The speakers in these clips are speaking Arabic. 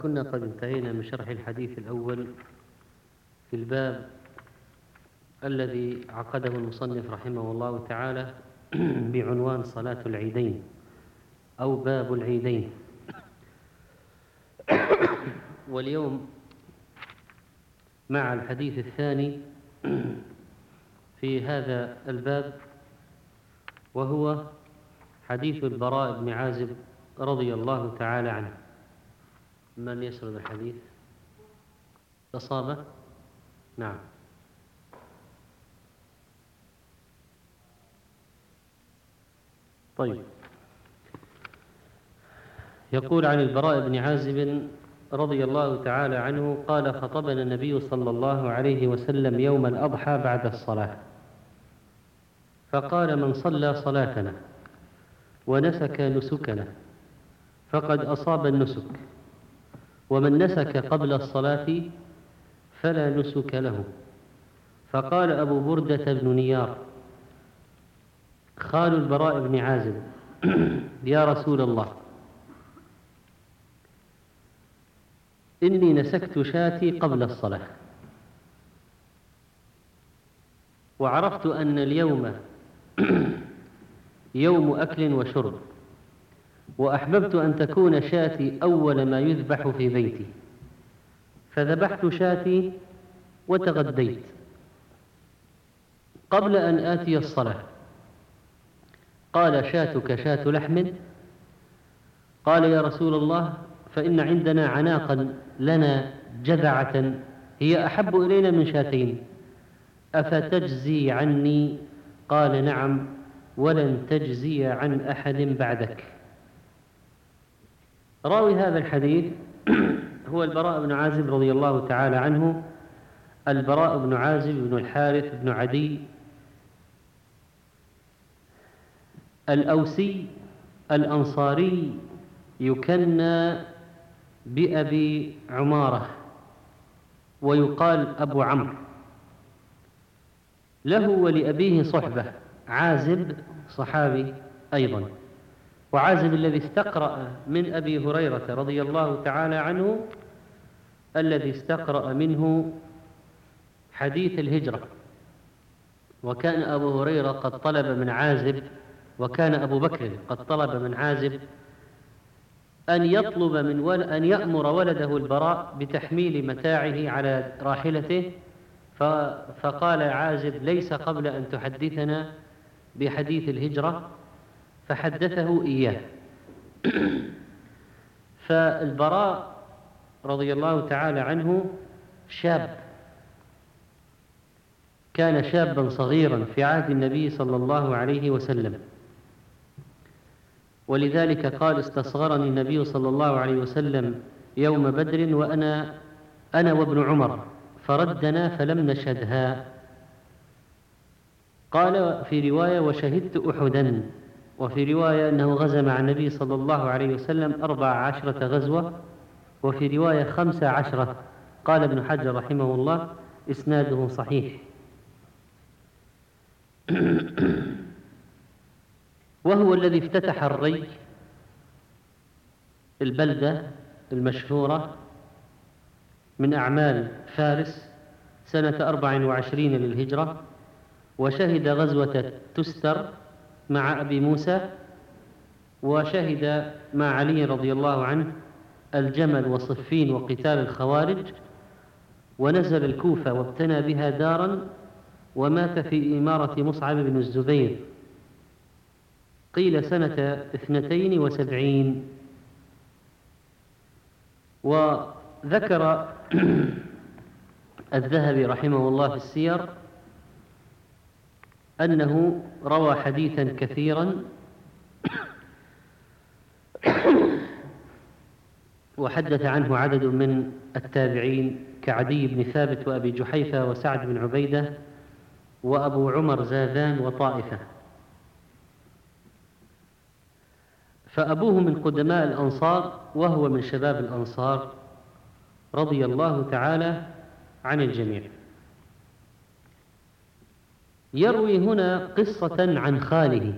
كنا قد انتهينا من شرح الحديث الأول في الباب الذي عقده المصنف رحمه الله تعالى بعنوان صلاة العيدين أو باب العيدين. واليوم مع الحديث الثاني في هذا الباب، وهو حديث البراء بن عازب رضي الله تعالى عنه. من يسرد الحديث؟ أصابه؟ نعم. طيب، يقول عن البراء بن عازب رضي الله تعالى عنه قال: خطبنا النبي صلى الله عليه وسلم يوم الأضحى بعد الصلاة، فقال: من صلى صلاتنا ونسك نسكنا فقد أصاب النسك، ومن نسك قبل الصلاة فلا نسك له. فقال أبو بردة بن نيار خال البراء بن عازب: يا رسول الله، إني نسكت شاتي قبل الصلاة، وعرفت أن اليوم يوم أكل وشرب، وأحببت أن تكون شاتي أول ما يذبح في بيتي، فذبحت شاتي وتغديت قبل أن آتي الصلاة. قال: شاتك شاة لحم؟ قال: يا رسول الله، فإن عندنا عناقا لنا جذعة هي أحب إلينا من شاتين، أفتجزي عني؟ قال: نعم، ولن تجزي عن أحد بعدك. راوي هذا الحديث هو البراء بن عازب رضي الله تعالى عنه، البراء بن عازب بن الحارث بن عدي الأوسي الأنصاري، يكنى بأبي عمارة ويقال أبو عمرو. له ولأبيه صحبة، عازب صحابي أيضا، وعازب الذي استقرأ من أبي هريرة رضي الله تعالى عنه، الذي استقرأ منه حديث الهجرة. وكان أبو هريرة قد طلب من عازب، وكان أبو بكر قد طلب من عازب أن يطلب أن يأمر ولده البراء بتحميل متاعه على راحلته، فقال عازب: ليس قبل أن تحدثنا بحديث الهجرة، فحدثه إياه. فالبراء رضي الله تعالى عنه شاب، كان شابا صغيرا في عهد النبي صلى الله عليه وسلم، ولذلك قال: استصغرني النبي صلى الله عليه وسلم يوم بدر وأنا وابن عمر فردنا فلم نشهدها. قال في رواية: وشهدت أحدا، وفي رواية أنه غزا مع النبي صلى الله عليه وسلم 14 غزوة، وفي رواية 15. قال ابن حجر رحمه الله: إسناده صحيح. وهو الذي افتتح الري، البلدة المشهورة من أعمال فارس، سنة 24 للهجرة، وشهد غزوة تستر مع أبي موسى، وشهد مع علي رضي الله عنه الجمل وصفين وقتال الخوارج، ونزل الكوفة وابتنى بها دارا، ومات في إمارة مصعب بن الزبير، قيل سنة 72. وذكر الذهبي رحمه الله في السير أنه روى حديثا كثيرا، وحدث عنه عدد من التابعين كعدي بن ثابت وأبي جحيفة وسعد بن عبيدة وأبو عمر زاذان وطائفة. فأبوه من قدماء الأنصار، وهو من شباب الأنصار رضي الله تعالى عن الجميع. يروي هنا قصة عن خاله.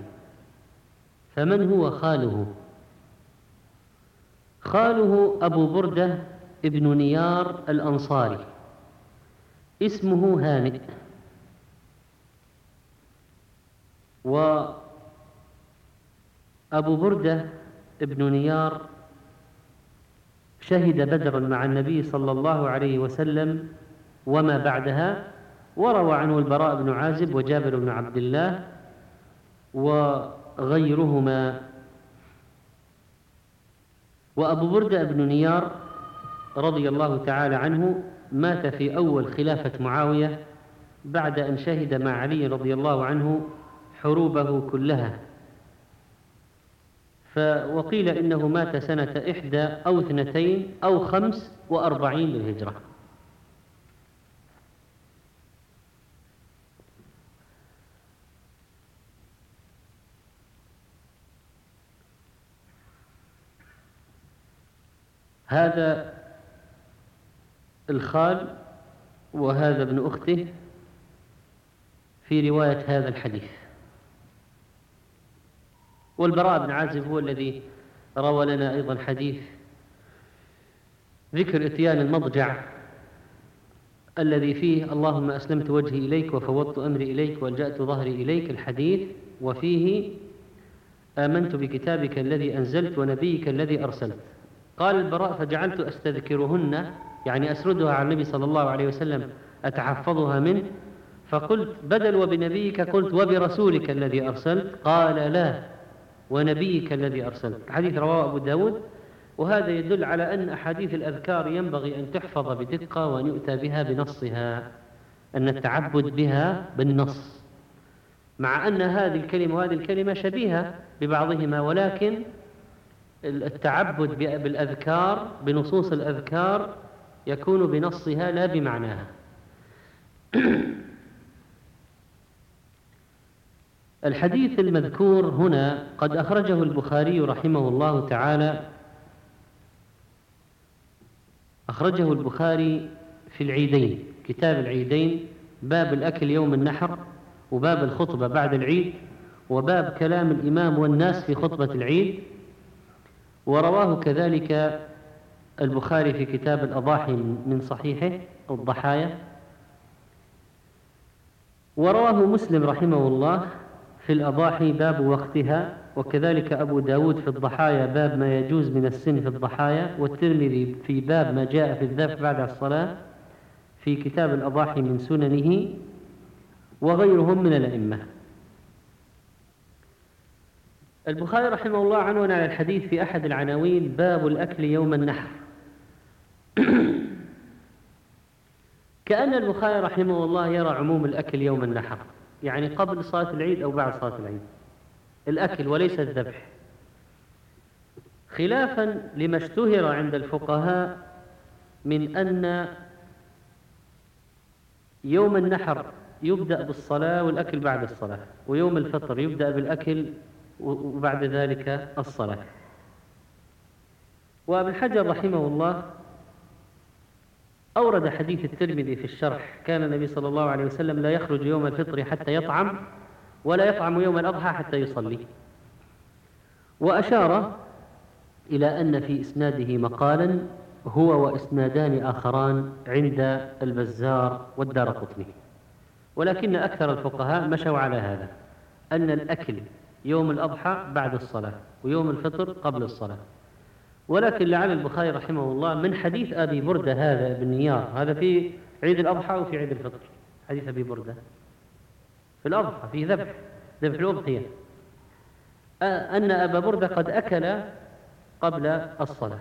فمن هو خاله؟ خاله أبو بردة ابن نيار الأنصاري، اسمه هانئ، وأبو بردة ابن نيار شهد بدرا مع النبي صلى الله عليه وسلم وما بعدها، وروى عنه البراء بن عازب وجابر بن عبد الله وغيرهما. وأبو بردة بن نيار رضي الله تعالى عنه مات في أول خلافة معاوية بعد أن شهد مع علي رضي الله عنه حروبه كلها، وقيل إنه مات سنة 21 أو 22 أو 45 للهجرة. هذا الخال وهذا ابن أخته في رواية هذا الحديث. والبراء بن عازب هو الذي روى لنا أيضا حديث ذكر إتيان المضجع الذي فيه اللهم أسلمت وجهي إليك وفوضت أمري إليك والجأت ظهري إليك، الحديث، وفيه آمنت بكتابك الذي أنزلت ونبيك الذي أرسلت. قال البراء فجعلت أستذكرهن، يعني أسردها على النبي صلى الله عليه وسلم، أتحفظها منه، فقلت بدل وبنبيك قلت وبرسولك الذي أرسلت، قال لا ونبيك الذي أرسلت. الحديث رواه أبو داود. وهذا يدل على أن أحاديث الأذكار ينبغي أن تحفظ بدقة وأن يؤتى بها بنصها، أن التعبد بها بالنص، مع أن هذه الكلمة وهذه الكلمة شبيهة ببعضهما، ولكن التعبد بالأذكار بنصوص الأذكار يكون بنصها لا بمعناها. الحديث المذكور هنا قد أخرجه البخاري رحمه الله تعالى، أخرجه البخاري في العيدين، كتاب العيدين، باب الأكل يوم النحر، وباب الخطبة بعد العيد، وباب كلام الإمام والناس في خطبة العيد. ورواه كذلك البخاري في كتاب الأضاحي من صحيحه أو الضحايا. ورواه مسلم رحمه الله في الأضاحي باب وقتها، وكذلك أبو داود في الضحايا باب ما يجوز من السن في الضحايا، والترمذي في باب ما جاء في الذبح بعد الصلاة في كتاب الأضاحي من سننه، وغيرهم من الأئمة. البخاري رحمه الله عنون على الحديث في أحد العناوين باب الأكل يوم النحر. كأن البخاري رحمه الله يرى عموم الأكل يوم النحر، يعني قبل صلاة العيد أو بعد صلاة العيد، الأكل وليس الذبح، خلافا لما اشتهر عند الفقهاء من أن يوم النحر يبدأ بالصلاة والأكل بعد الصلاة، ويوم الفطر يبدأ بالأكل وبعد ذلك الصلاة. وابن حجر رحمه الله أورد حديث الترمذي في الشرح كان النبي صلى الله عليه وسلم لا يخرج يوم الفطر حتى يطعم، ولا يطعم يوم الأضحى حتى يصلي، وأشار إلى أن في إسناده مقالا هو وإسنادان آخران عند البزار والدارقطني، ولكن أكثر الفقهاء مشوا على هذا، أن الأكل يوم الأضحى بعد الصلاة ويوم الفطر قبل الصلاة. ولكن لعل البخاري رحمه الله من حديث أبي بردة هذا ابن نيار، هذا في عيد الأضحى وفي عيد الفطر، حديث أبي بردة في الأضحى في ذبح الأضحية، أن أبا بردة قد أكل قبل الصلاة،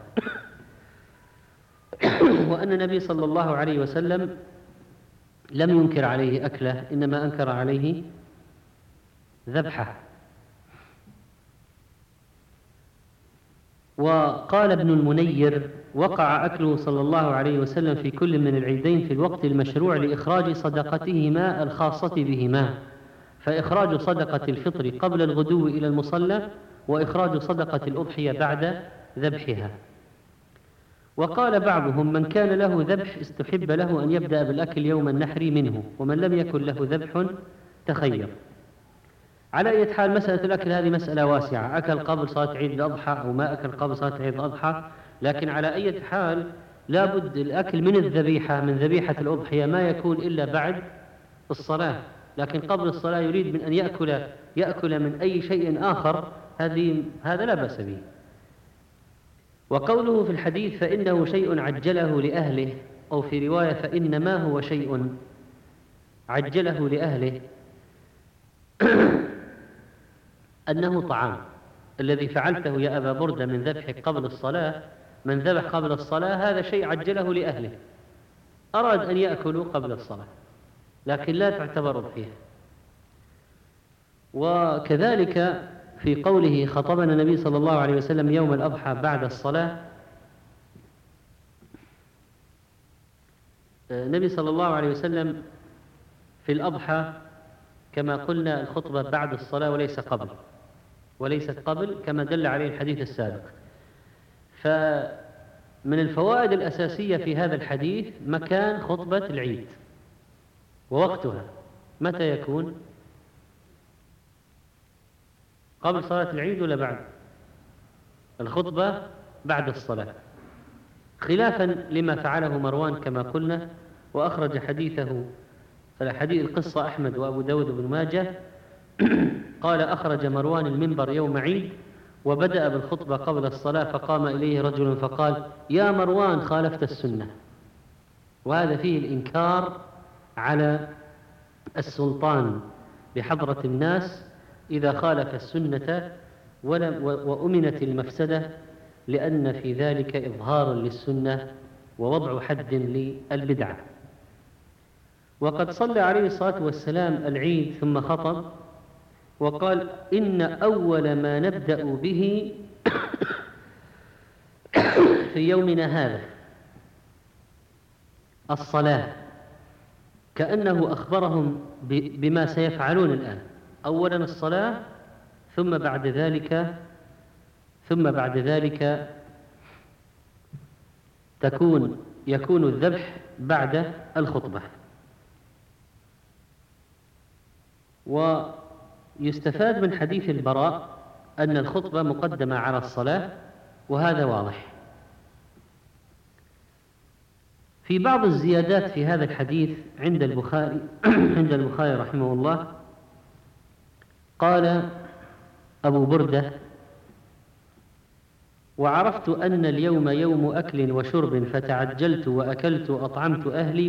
وأن النبي صلى الله عليه وسلم لم ينكر عليه أكله، إنما أنكر عليه ذبحه. وقال ابن المنير وقع أكله صلى الله عليه وسلم في كل من العيدين في الوقت المشروع لإخراج صدقتهما الخاصة بهما، فإخراج صدقة الفطر قبل الغدو إلى المصلى، وإخراج صدقة الأضحية بعد ذبحها. وقال بعضهم من كان له ذبح استحب له أن يبدأ بالأكل يوم النحر منه، ومن لم يكن له ذبح تخير. على أي حال مسألة الأكل هذه مسألة واسعة، أكل قبل صلاة عيد الأضحى أو ما أكل قبل صلاة عيد الأضحى، لكن على أي حال لابد الأكل من الذبيحة، من ذبيحة الأضحية، ما يكون إلا بعد الصلاة، لكن قبل الصلاة يريد من أن يأكل من أي شيء آخر، هذا لا بأس به. وقوله في الحديث فإنه شيء عجله لأهله، أو في رواية فإنما هو شيء عجله لأهله، أنه طعام. الذي فعلته يا أبا بردة من ذبحك قبل الصلاة، من ذبح قبل الصلاة، هذا شيء عجله لأهله، أراد أن يأكلوا قبل الصلاة، لكن لا تعتبر أضحية. وكذلك في قوله خطبنا النبي صلى الله عليه وسلم يوم الأضحى بعد الصلاة، النبي صلى الله عليه وسلم في الأضحى كما قلنا الخطبة بعد الصلاة وليست قبل كما دل عليه الحديث السابق. فمن الفوائد الأساسية في هذا الحديث مكان خطبة العيد ووقتها، متى يكون؟ قبل صلاة العيد ولا بعد؟ الخطبة بعد الصلاة، خلافا لما فعله مروان كما قلنا، وأخرج حديثه حديث القصة أحمد وأبو داود بن ماجه. قال أخرج مروان المنبر يوم عيد وبدأ بالخطبة قبل الصلاة، فقام إليه رجل فقال يا مروان خالفت السنة. وهذا فيه الإنكار على السلطان بحضرة الناس إذا خالف السنة وأمنت المفسدة، لأن في ذلك إظهار للسنة ووضع حد للبدعة. وقد صلى عليه الصلاة والسلام العيد ثم خطب وقال إن أول ما نبدأ به في يومنا هذا الصلاة، كأنه أخبرهم بما سيفعلون الآن. أولا الصلاة، ثم بعد ذلك يكون الذبح بعد الخطبة. ويستفاد من حديث البراء أن الخطبة مقدمة على الصلاة، وهذا واضح. في بعض الزيادات في هذا الحديث عند البخاري رحمه الله، قال أبو بردة وعرفت أن اليوم يوم أكل وشرب فتعجلت وأكلت وأطعمت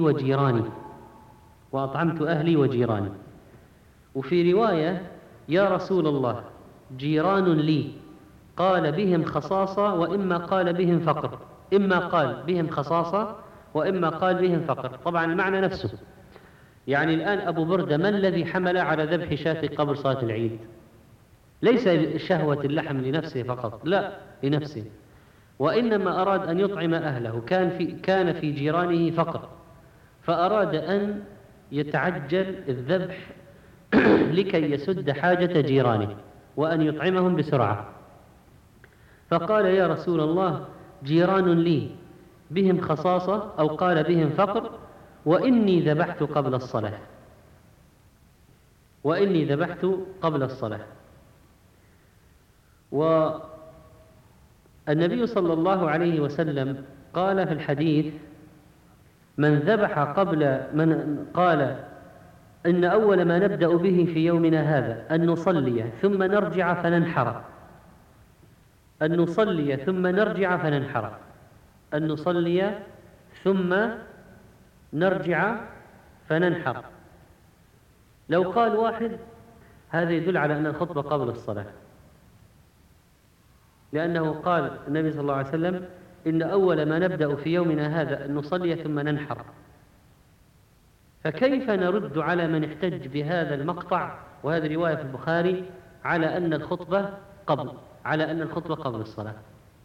أهلي وجيراني. وفي رواية يا رسول الله جيران لي، قال بهم خصاصة وإما قال بهم فقر، إما قال بهم خصاصة وإما قال بهم فقر. طبعا المعنى نفسه، يعني الآن أبو بردة ما الذي حمل على ذبح شاة قبل صلاة العيد؟ ليس شهوة اللحم لنفسه فقط، لا لنفسه، وإنما أراد أن يطعم أهله، كان في جيرانه فقر، فأراد أن يتعجل الذبح لكي يسد حاجة جيرانه وأن يطعمهم بسرعة. فقال يا رسول الله جيران لي بهم خصاصة، أو قال بهم فقر، وإني ذبحت قبل الصلاة. والنبي صلى الله عليه وسلم قال في الحديث قال إن أول ما نبدأ به في يومنا هذا أن نصلي ثم نرجع فننحر، لو قال واحد هذا يدل على أن الخطبة قبل الصلاة، لأنه قال النبي صلى الله عليه وسلم إن أول ما نبدأ في يومنا هذا أن نصلي ثم ننحر. فكيف نرد على من احتج بهذا المقطع وهذه رواية في البخاري على أن الخطبة قبل الصلاة؟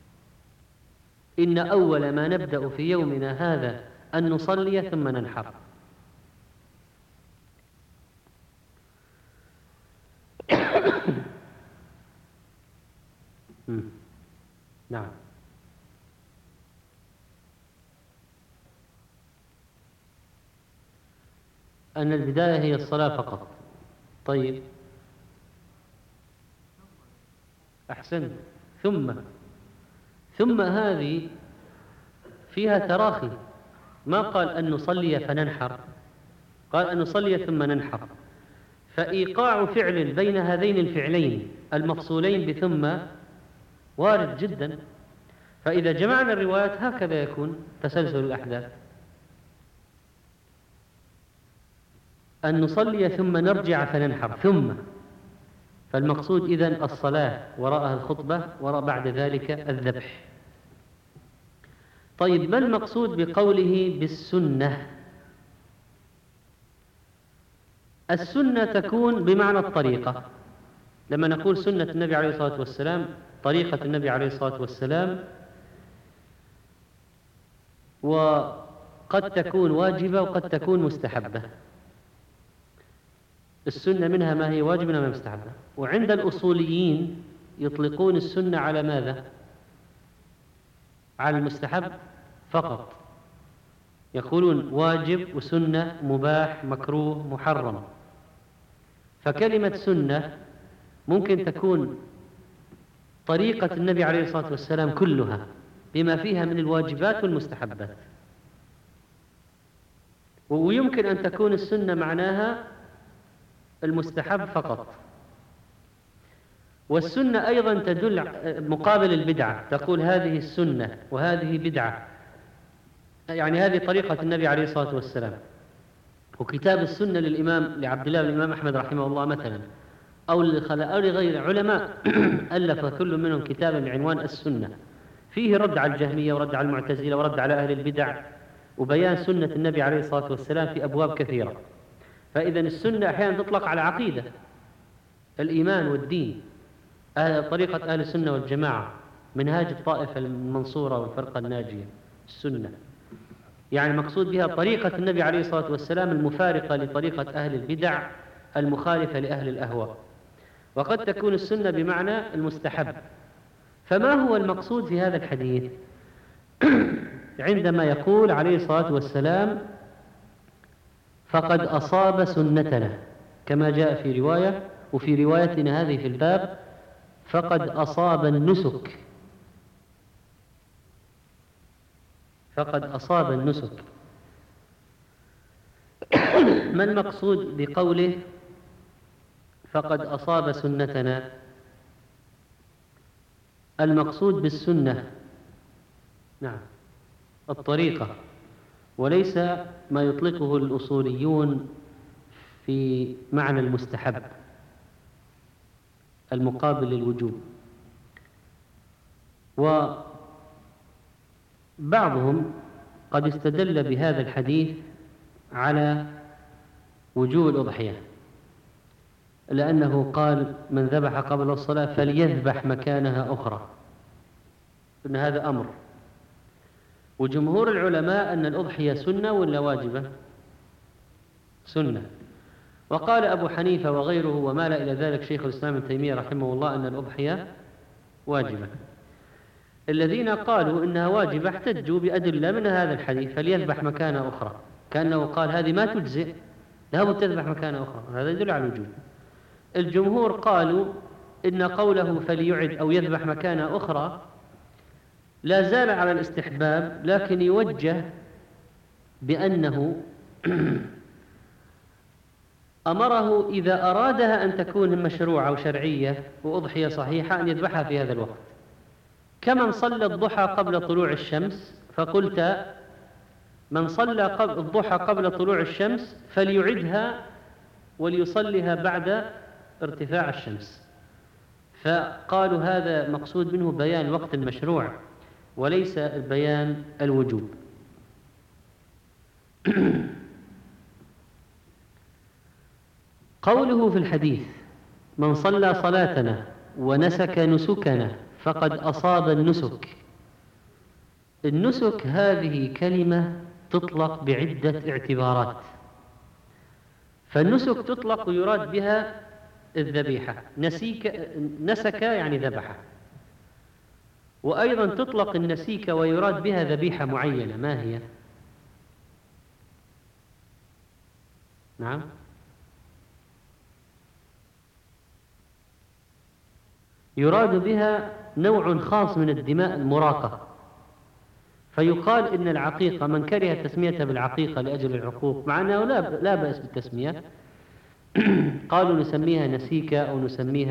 إن أول ما نبدأ في يومنا هذا أن نصلي ثم ننحر. نعم. أن البداية هي الصلاة فقط. طيب أحسن. ثم هذه فيها تراخي، ما قال أن نصلي فننحر، قال أن نصلي ثم ننحر. فإيقاع فعل بين هذين الفعلين المفصولين بثم وارد جدا. فإذا جمعنا الروايات هكذا يكون تسلسل الأحداث، أن نصلي ثم نرجع فننحر ثم، فالمقصود إذن الصلاة وراءها الخطبة وراء بعد ذلك الذبح. طيب، ما المقصود بقوله بالسنة؟ السنة تكون بمعنى الطريقة. لما نقول سنة النبي عليه الصلاة والسلام، طريقة النبي عليه الصلاة والسلام، وقد تكون واجبة وقد تكون مستحبة. السنة منها ما هي واجبة وما هي مستحبة. وعند الأصوليين يطلقون السنة على ماذا؟ على المستحب فقط. يقولون واجب وسنة، مباح، مكروه، محرم. فكلمة سنة ممكن تكون طريقة النبي عليه الصلاة والسلام كلها بما فيها من الواجبات والمستحبات، ويمكن أن تكون السنة معناها المستحب فقط. والسنة أيضا تدل مقابل البدعة، تقول هذه السنة وهذه بدعة، يعني هذه طريقة النبي عليه الصلاة والسلام. وكتاب السنة لعبد الله بن الإمام أحمد رحمه الله مثلا، أو لغير علماء ألف كل منهم كتابا بعنوان السنة، فيه رد على الجهمية ورد على المعتزلة ورد على أهل البدع، وبيان سنة النبي عليه الصلاة والسلام في أبواب كثيرة. فإذا السنة أحيانا تطلق على عقيدة الإيمان والدين، طريقة أهل السنة والجماعة، منهاج الطائفة المنصورة والفرقة الناجية. السنة يعني المقصود بها طريقة النبي عليه الصلاة والسلام المفارقة لطريقة أهل البدع، المخالفة لأهل الأهواء. وقد تكون السنة بمعنى المستحب. فما هو المقصود في هذا الحديث عندما يقول عليه الصلاة والسلام فقد أصاب سنتنا، كما جاء في رواية، وفي روايتنا هذه في الباب فقد أصاب النسك، فقد أصاب النسك. ما المقصود بقوله فقد أصاب سنتنا؟ المقصود بالسنة نعم الطريقة، وليس ما يطلقه الأصوليون في معنى المستحب المقابل للوجوب. وبعضهم قد استدل بهذا الحديث على وجوب الأضحية، لأنه قال من ذبح قبل الصلاة فليذبح مكانها أخرى، إن هذا أمر. وجمهور العلماء أن الأضحية سنة ولا واجبة؟ سنة. وقال أبو حنيفة وغيره ومال إلى ذلك شيخ الإسلام ابن تيمية رحمه الله أن الأضحية واجبة. الذين قالوا إنها واجبة احتجوا بأدلة من هذا الحديث فليذبح مكانها أخرى، كأنه قال هذه ما تجزئ، لابد تذبح مكانها أخرى، هذا يدل على الوجوب. الجمهور قالوا إن قوله فليعد أو يذبح مكانها أخرى لا زال على الاستحباب، لكن يوجه بأنه أمره إذا أرادها أن تكون مشروعة وشرعية وأضحية صحيحة أن يذبحها في هذا الوقت، كمن صلى الضحى قبل طلوع الشمس، فقلت من صلى الضحى قبل طلوع الشمس فليعدها وليصليها بعد ارتفاع الشمس. فقالوا هذا مقصود منه بيان وقت المشروع وليس بيان الوجوب. قوله في الحديث من صلى صلاتنا ونسك نسكنا فقد أصاب النسك، النسك هذه كلمة تطلق بعدة اعتبارات. فالنسك تطلق ويراد بها الذبيحة، نسك يعني ذبح، وأيضا تطلق النسيك ويراد بها ذبيحة معينة. ما هي؟ نعم، يراد بها نوع خاص من الدماء المراقة، فيقال إن العقيقة من كره تسميتها بالعقيقة لأجل العقوق مع أنه لا بأس بالتسمية، قالوا نسميها نسيكة أو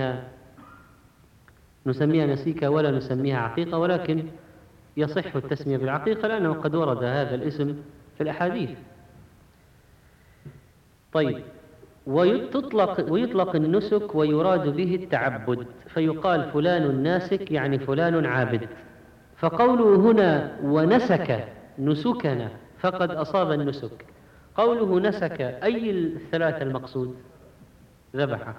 نسميها نسيكة ولا نسميها عقيقة، ولكن يصح التسمية بالعقيقة لأنه قد ورد هذا الاسم في الأحاديث. طيب، ويطلق النسك ويراد به التعبد، فيقال فلان ناسك يعني فلان عابد. فقوله هنا ونسك نسكنا فقد أصاب النسك، قوله نسك أي الثلاثة المقصود؟ ذبح.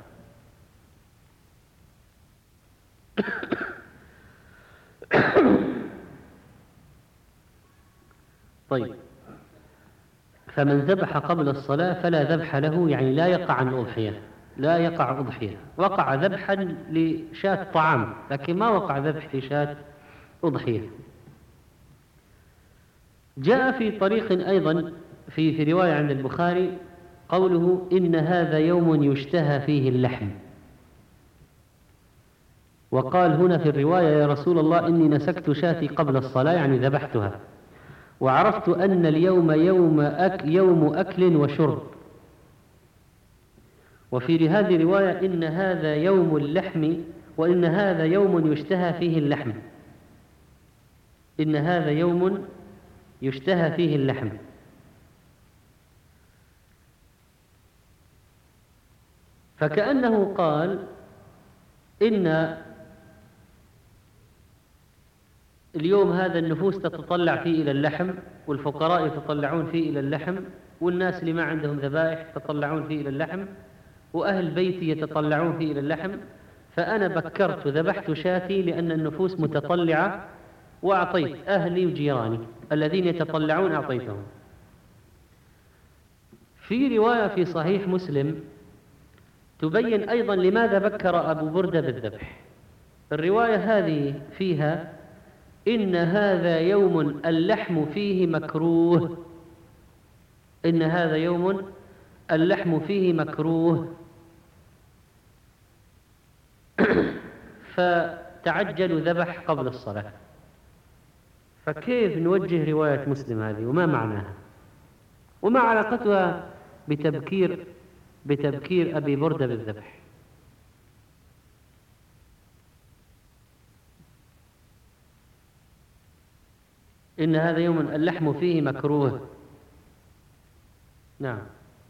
طيب، فمن ذبح قبل الصلاة فلا ذبح له، يعني لا يقع عن أضحية، لا يقع أضحية، وقع ذبحا لشاة طعام لكن ما وقع ذبح لشاة أضحية. جاء في طريق أيضا في رواية عند البخاري قوله إن هذا يوم يشتهى فيه اللحم، وقال هنا في الرواية يا رسول الله إني نسكت شاتي قبل الصلاة يعني ذبحتها، وعرفت أن اليوم يوم أكل وشرب. وفي هذه رواية إن هذا يوم اللحم، وإن هذا يوم يشتهى فيه اللحم، إن هذا يوم يشتهى فيه اللحم. فكأنه قال إن اليوم هذا النفوس تتطلع فيه إلى اللحم، والفقراء يتطلعون فيه إلى اللحم، والناس اللي ما عندهم ذبائح يتطلعون فيه إلى اللحم، وأهل بيتي يتطلعون فيه إلى اللحم، فأنا بكرت ذبحت شاتي لأن النفوس متطلعة، وأعطيت أهلي وجيراني الذين يتطلعون أعطيتهم. في رواية في صحيح مسلم تبين أيضا لماذا بكر أبو بردة بالذبح. الرواية هذه فيها إن هذا يوم اللحم فيه مكروه، إن هذا يوم اللحم فيه مكروه، فتعجلوا ذبح قبل الصلاة. فكيف نوجه رواية مسلم هذه وما معناها وما علاقتها بتبكير أبي بردة بالذبح؟ إن هذا يوم اللحم فيه مكروه. نعم.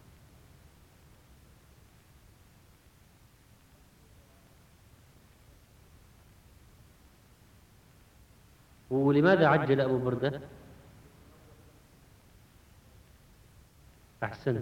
ولماذا عجل أبو بردة؟ أحسنت.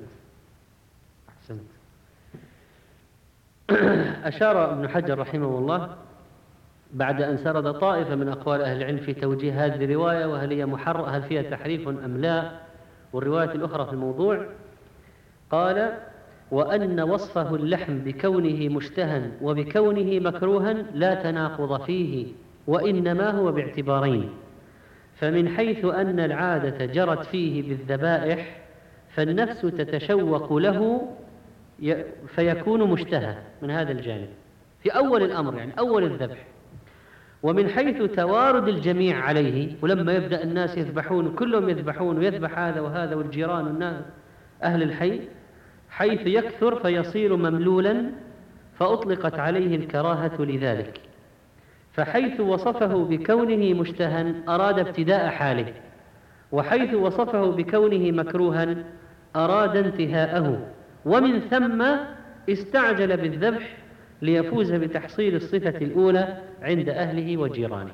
أشار ابن حجر رحمه الله بعد أن سرد طائفة من أقوال أهل العلم في توجيه هذه الرواية، وهل هي هل فيها تحريف أم لا، والرواية الأخرى في الموضوع، قال وأن وصفه اللحم بكونه مشتهى وبكونه مكروها لا تناقض فيه، وإنما هو باعتبارين. فمن حيث أن العادة جرت فيه بالذبائح فالنفس تتشوق له فيكون مشتهى من هذا الجانب في أول الأمر، يعني أول الذبح. ومن حيث توارد الجميع عليه، ولما يبدأ الناس يذبحون كلهم يذبحون ويذبح هذا وهذا والجيران والناس أهل الحي، حيث يكثر فيصير مملولا فأطلقت عليه الكراهة لذلك. فحيث وصفه بكونه مشتهى أراد ابتداء حاله، وحيث وصفه بكونه مكروها أراد انتهاءه، ومن ثم استعجل بالذبح ليفوز بتحصيل الصفة الأولى عند أهله وجيرانه.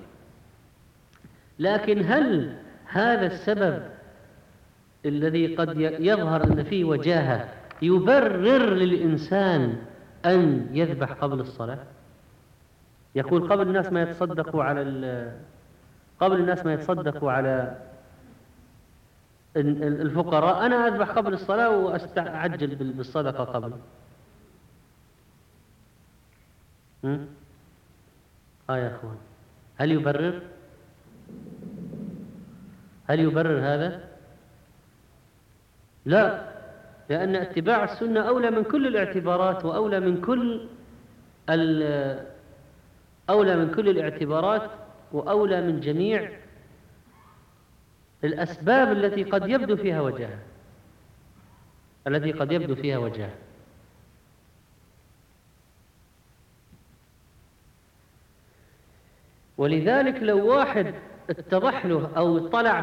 لكن هل هذا السبب الذي قد يظهر أن فيه وجاهة يبرر للإنسان أن يذبح قبل الصلاة؟ يقول قبل الناس ما يتصدقوا على الفقراء أنا أذبح قبل الصلاة وأستعجل بالصدقة قبل. يا أخوان، هل يبرر هذا؟ لا، لأن اتباع السنة أولى من كل الاعتبارات، وأولى من كل الاعتبارات، وأولى من جميع الأسباب التي قد يبدو فيها وجهها، التي قد يبدو فيها وجهها. ولذلك لو واحد اتضح له أو اطلع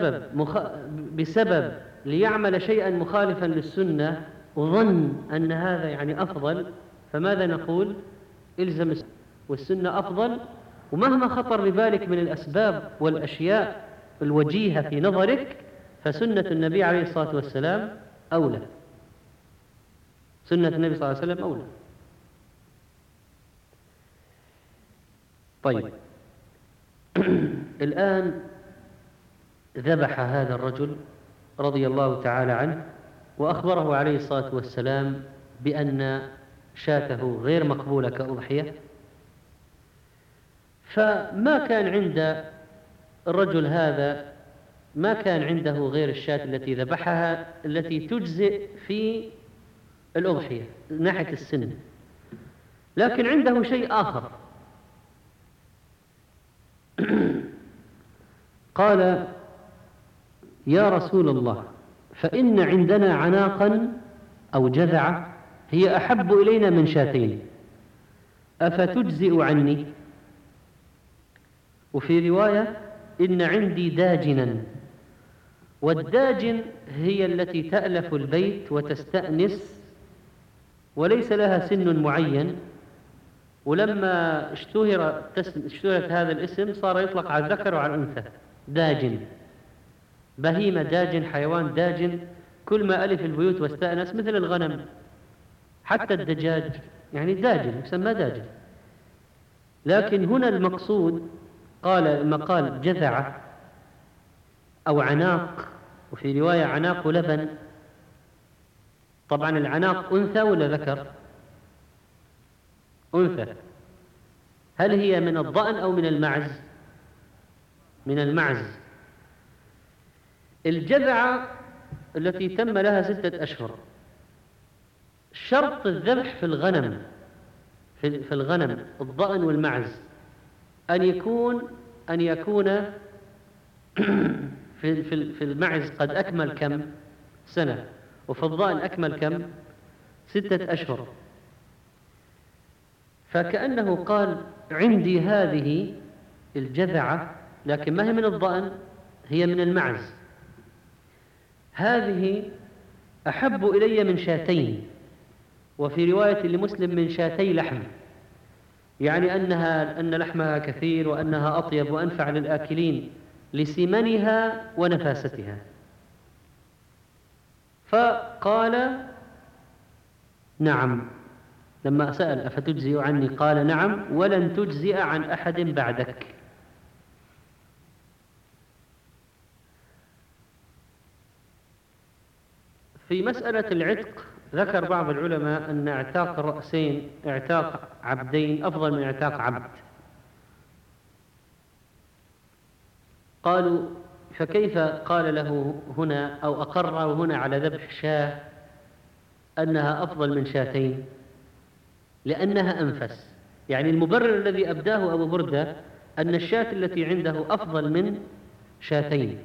بسبب ليعمل شيئا مخالفا للسنة وظن أن هذا يعني أفضل، فماذا نقول؟ إلزم السنة، والسنة أفضل، ومهما خطر ببالك من الأسباب والأشياء الوجيهة في نظرك فسنة النبي عليه الصلاة والسلام أولى. سنة النبي صلى الله عليه وسلم أولى. طيب الآن ذبح هذا الرجل رضي الله تعالى عنه وأخبره عليه الصلاة والسلام بأن شاته غير مقبولة كأضحية، فما كان عند الرجل هذا ما كان عنده غير الشاة التي ذبحها التي تجزئ في الأضحية من ناحية السن، لكن عنده شيء آخر. قال: يا رسول الله، فإن عندنا عناقا أو جذعة هي أحب إلينا من شاتين، أفتجزئ عني؟ وفي رواية: إن عندي داجنا، والداجن هي التي تألف البيت وتستأنس وليس لها سن معين، ولما اشتهرت هذا الاسم صار يطلق على الذكر وعلى الأنثى. داجن، بهيمة داجن، حيوان داجن، كل ما ألف البيوت واستأنس، مثل الغنم، حتى الدجاج يعني داجن، يسمى داجن. لكن هنا المقصود لما قال جذعة أو عناق، وفي رواية عناق لبن. طبعا العناق أنثى ولا ذكر؟ أنثى. هل هي من الضأن أو من المعز؟ من المعز. الجذعة التي تم لها 6 أشهر، شرط الذبح في الغنم في الغنم الضأن والمعز أن يكون في المعز قد أكمل كم سنة، وفي الضأن أكمل كم 6 أشهر. فكأنه قال: عندي هذه الجذعة، لكن ما هي من الضأن، هي من المعز، هذه أحب إلي من شاتين، وفي رواية لمسلم من شاتي لحم، يعني أن لحمها كثير وأنها أطيب وأنفع للآكلين لسمنها ونفاستها. فقال: نعم. لما سأل: أفتجزئ عني؟ قال: نعم، ولن تجزئ عن أحد بعدك. في مسألة العتق ذكر بعض العلماء أن اعتاق الرأسين، اعتاق عبدين، أفضل من اعتاق عبد. قالوا: فكيف قال له هنا أو أقر هنا على ذبح شاة أنها أفضل من شاتين؟ لأنها أنفس. يعني المبرر الذي أبداه أبو بردة أن الشاة التي عنده أفضل من شاتين.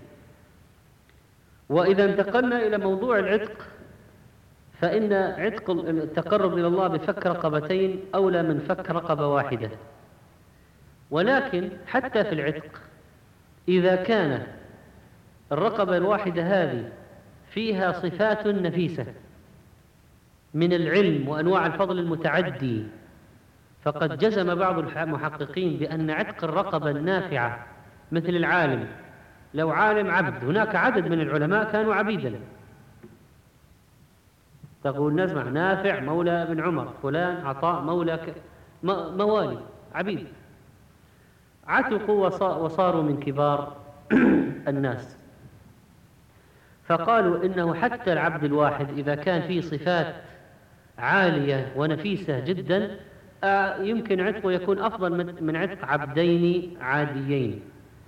وإذا انتقلنا إلى موضوع العتق، فإن عتق التقرب إلى الله بفك رقبتين أولى من فك رقبة واحدة. ولكن حتى في العتق إذا كان الرقبة الواحدة هذه فيها صفات نفيسة من العلم وأنواع الفضل المتعدي، فقد جزم بعض المحققين بأن عتق الرقبة النافعة مثل العالم، لو عالم عبد، هناك عدد من العلماء كانوا عبيدا، تقول نسمع نافع مولى بن عمر، فلان عطاء مولى موالي عبيد، عتقوا وصاروا من كبار الناس. فقالوا إنه حتى العبد الواحد إذا كان فيه صفات عالية ونفيسة جدا يمكن عتقه يكون أفضل من عتق عبدين عاديين.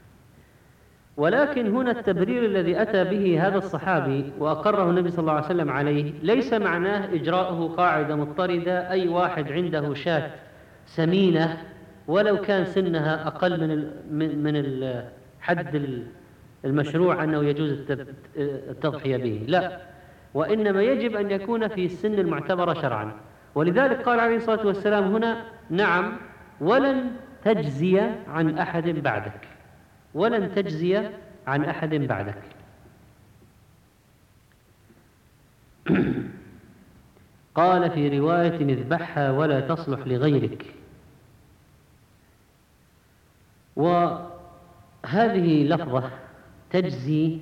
ولكن هنا التبرير الذي أتى به هذا الصحابي وأقره النبي صلى الله عليه وسلم عليه ليس معناه إجراءه قاعدة مضطردة، أي واحد عنده شاة سمينة ولو كان سنها أقل من حد المشروع أنه يجوز التضحية به، لا، وإنما يجب أن يكون في السن المعتبرة شرعا. ولذلك قال عليه الصلاة والسلام هنا: نعم، ولن تجزي عن أحد بعدك، ولن تجزي عن أحد بعدك. قال في رواية: اذبحها ولا تصلح لغيرك. وهذه لفظة تجزي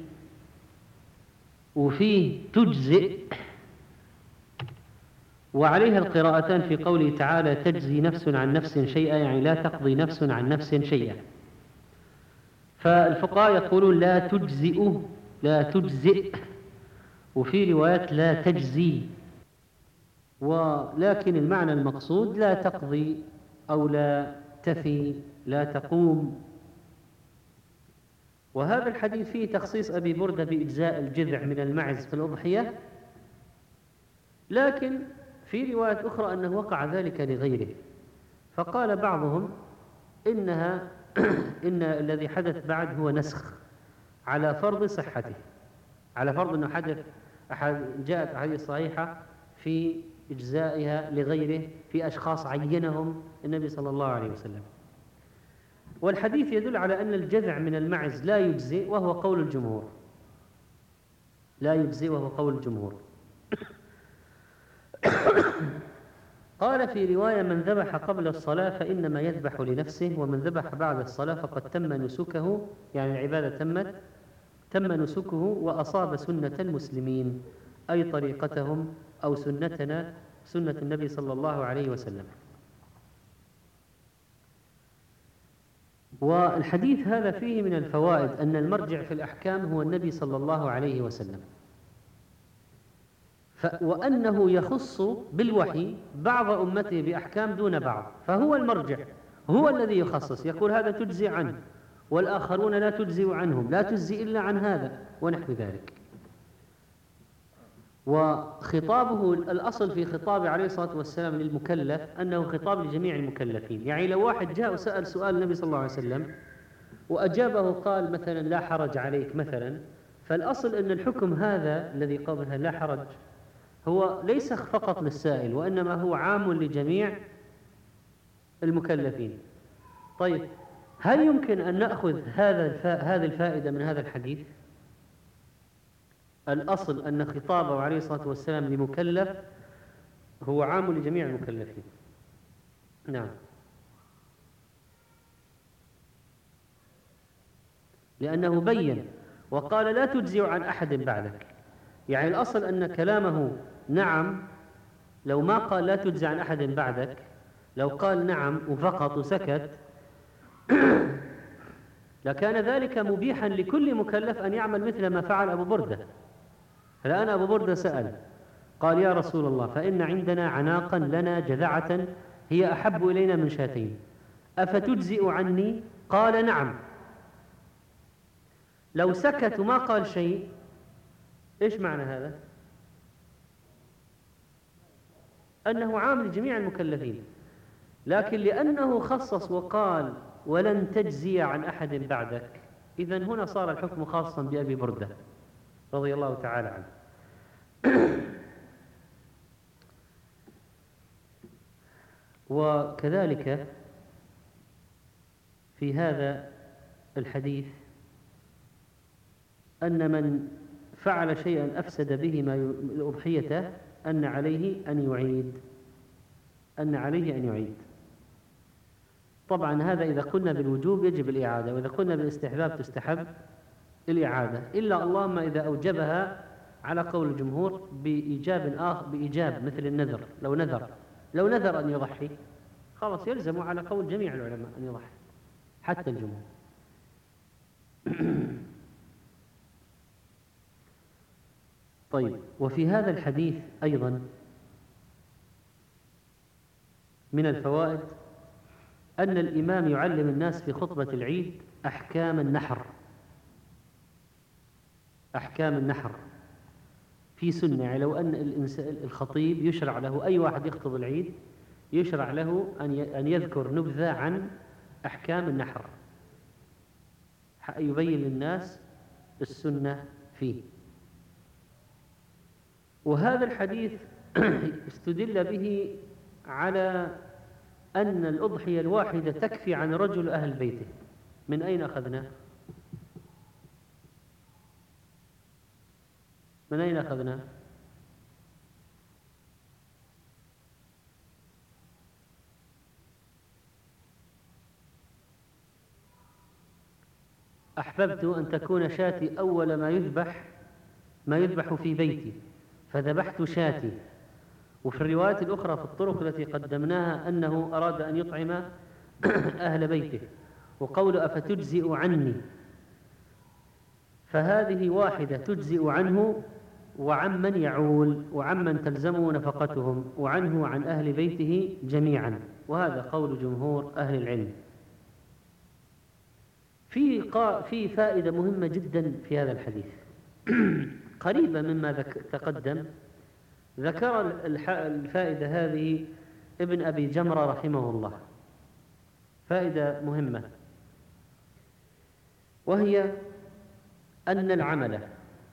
وفيه تجزئ، وعليها القراءتان في قوله تعالى: تجزي نفس عن نفس شيئا، يعني لا تقضي نفس عن نفس شيئا. فالفقهاء يقولون لا تجزئ، لا تجزئ، وفي روايات لا تجزي، ولكن المعنى المقصود لا تقضي أو لا تفي، لا تقوم. وهذا الحديث فيه تخصيص أبي بردة بإجزاء الجذع من المعز في الأضحية، لكن في رواية أخرى أنه وقع ذلك لغيره. فقال بعضهم إنها إن الذي حدث بعد هو نسخ على فرض صحته، على فرض أنه جاءت أحاديث صحيحة في إجزائها لغيره في أشخاص عينهم النبي صلى الله عليه وسلم. والحديث يدل على أن الجذع من المعز لا يجزئ، وهو قول الجمهور، لا يجزئ وهو قول الجمهور. قال في رواية: من ذبح قبل الصلاة فإنما يذبح لنفسه، ومن ذبح بعد الصلاة فقد تم نسكه، يعني العبادة تم نسكه وأصاب سنة المسلمين، أي طريقتهم أو سنتنا، سنة النبي صلى الله عليه وسلم. والحديث هذا فيه من الفوائد أن المرجع في الأحكام هو النبي صلى الله عليه وسلم، وأنه يخص بالوحي بعض أمته بأحكام دون بعض، فهو المرجع، هو الذي يخصص، يقول هذا تجزي عنه والآخرون لا تجزي عنهم، لا تجزي إلا عن هذا ونحو ذلك. وخطابه الأصل في خطابه عليه الصلاة والسلام للمكلف أنه خطاب لجميع المكلفين. يعني لو واحد جاء وسأل سؤال النبي صلى الله عليه وسلم وأجابه قال مثلا لا حرج عليك مثلا، فالأصل أن الحكم هذا الذي قبلها لا حرج هو ليس فقط للسائل، وإنما هو عام لجميع المكلفين. طيب، هل يمكن أن نأخذ هذه الفائدة من هذا الحديث؟ الأصل أن خطابه عليه الصلاة والسلام لمكلف هو عام لجميع المكلفين. نعم، لأنه بين وقال لا تجزي عن أحد بعدك، يعني الأصل أن كلامه نعم، لو ما قال لا تجزي عن أحد بعدك، لو قال نعم وفقط وسكت لكان ذلك مبيحا لكل مكلف أن يعمل مثل ما فعل أبو بردة. فالآن أبو بردة سأل قال: يا رسول الله، فإن عندنا عناقا لنا جذعة هي أحب إلينا من شاتين، أفتجزئ عني؟ قال: نعم. لو سكت وما قال شيء، إيش معنى هذا؟ أنه عام لجميع المكلفين، لكن لأنه خصص وقال ولن تجزي عن أحد بعدك، إذن هنا صار الحكم خاصا بأبي بردة رضي الله تعالى عنه. وكذلك في هذا الحديث أن من فعل شيئا أفسد به أضحيته أن عليه أن يعيد. طبعا هذا إذا قلنا بالوجوب يجب الإعادة، وإذا قلنا بالاستحباب تستحب الإعادة، إلا اللهم إذا أوجبها على قول الجمهور بإيجاب مثل النذر. لو نذر أن يضحي خلاص يلزم على قول جميع العلماء أن يضحي حتى الجمهور. طيب، وفي هذا الحديث أيضا من الفوائد أن الإمام يعلم الناس في خطبة العيد أحكام النحر في سنة. يعني لو أن الخطيب يشرع له، أي واحد يخطب العيد يشرع له أن يذكر نبذة عن أحكام النحر، يبين للناس السنة فيه. وهذا الحديث استدل به على أن الأضحية الواحدة تكفي عن رجل أهل بيته. من أين أخذنا؟ من أين أخذنا؟ أحببت أن تكون شاتي أول ما يذبح في بيتي، فذبحت شاتي. وفي الروايات الأخرى في الطرق التي قدمناها أنه أراد أن يطعم أهل بيته. وقول أفتجزئ عني، فهذه واحدة تجزئ عنه وعمن يعول وعمن تلزمه نفقتهم، وعنه وعن أهل بيته جميعا. وهذا قول جمهور أهل العلم. في فائدة مهمة جدا في هذا الحديث قريبة مما تقدم. ذكر الفائدة هذه ابن أبي جمرة رحمه الله، فائدة مهمة، وهي أن العمل،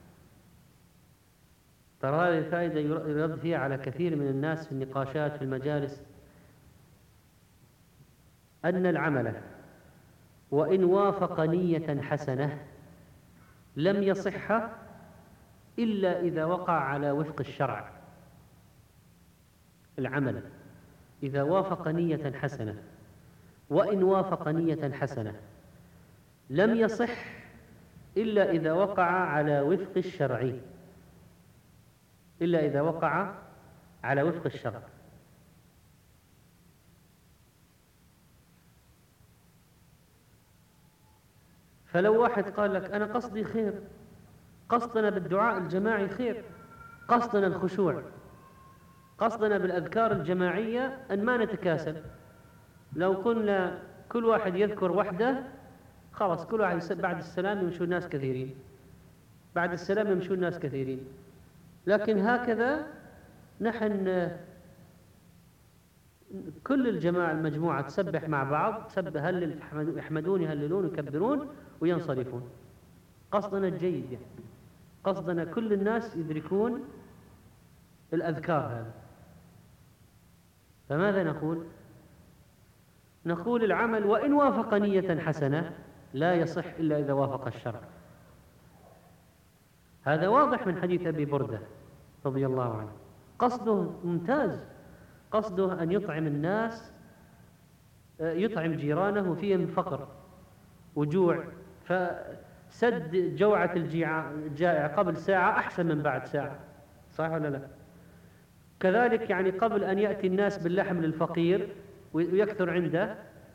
ترى هذه الفائدة يرد فيها على كثير من الناس في النقاشات في المجالس، أن العمل وإن وافق نية حسنة لم يصح إلا إذا وقع على وفق الشرع. العمل إذا وافق نية حسنة، وإن وافق نية حسنة لم يصح إلا إذا وقع على وفق الشرع، إلا إذا وقع على وفق الشرع. فلو واحد قال لك أنا قصدي خير، قصدنا بالدعاء الجماعي خير، قصدنا الخشوع، قصدنا بالأذكار الجماعية أن ما نتكاسل. لو كنا كل واحد يذكر وحده خلاص، كل واحد بعد السلام يمشون الناس كثيرين، بعد السلام يمشون الناس كثيرين. لكن هكذا نحن كل الجماعة المجموعة تسبح مع بعض، هلل يحمدون يهللون يكبرون وينصرفون. قصدنا الجيد يعني، قصدنا كل الناس يدركون الأذكار هذه. فماذا نقول؟ نقول العمل وإن وافق نية حسنة لا يصح إلا إذا وافق الشرع. هذا واضح من حديث أبي بردة رضي الله عنه، قصده ممتاز، قصده أن يطعم الناس، يطعم جيرانه فيهم فقر وجوع، فسد جوعة الجائع قبل ساعة أحسن من بعد ساعة، صح ولا لا؟ كذلك يعني قبل أن يأتي الناس باللحم للفقير ويكثر عنده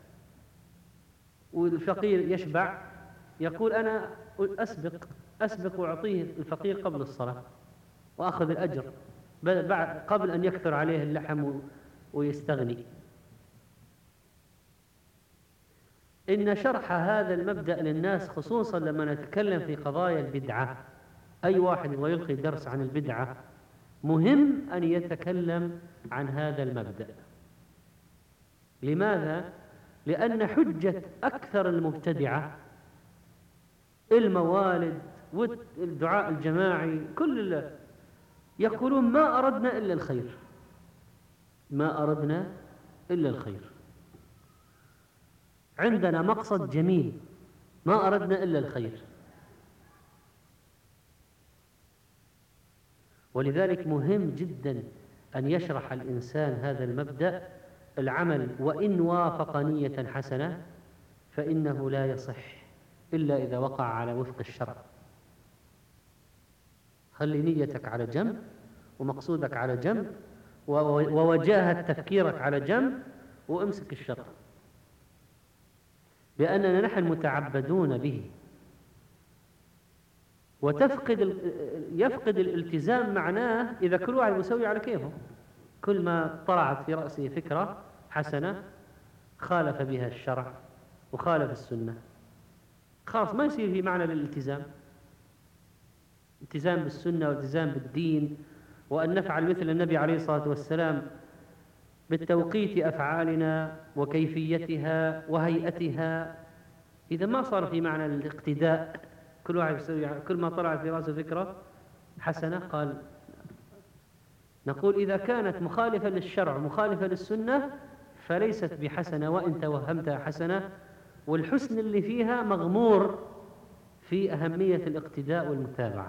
والفقير يشبع، يقول أنا أسبق وأعطيه الفقير قبل الصلاة وأخذ الأجر قبل أن يكثر عليه اللحم ويستغني. إن شرح هذا المبدأ للناس خصوصا لما نتكلم في قضايا البدعة، أي واحد يبغى يلقي درس عن البدعة مهم أن يتكلم عن هذا المبدأ. لماذا؟ لأن حجة أكثر المبتدعة الموالد والدعاء الجماعي يقولون ما أردنا إلا الخير، ما أردنا إلا الخير، عندنا مقصد جميل، ما أردنا إلا الخير. ولذلك مهم جدا أن يشرح الإنسان هذا المبدأ، العمل وإن وافق نية حسنة فإنه لا يصح إلا إذا وقع على وفق الشرع. خلي نيتك على جنب ومقصودك على جنب ووجاهة تفكيرك على جنب وامسك الشرع، لأننا نحن متعبدون به. يفقد الالتزام معناه إذا كل واحد يسوي على كيفه، كل ما طلعت في رأسه فكرة حسنة خالف بها الشرع وخالف السنة، خلاص ما يصير في معنى للالتزام، التزام بالسنة والتزام بالدين، وأن نفعل مثل النبي عليه الصلاة والسلام بالتوقيت أفعالنا وكيفيتها وهيئتها. إذا ما صار في معنى الاقتداء كل واحد يسوي، كل ما طلع في رأسه فكرة حسنة قال. نقول إذا كانت مخالفة للشرع مخالفة للسنة فليست بحسنة وإن توهمتها حسنة، والحسن اللي فيها مغمور في أهمية الاقتداء والمتابعة.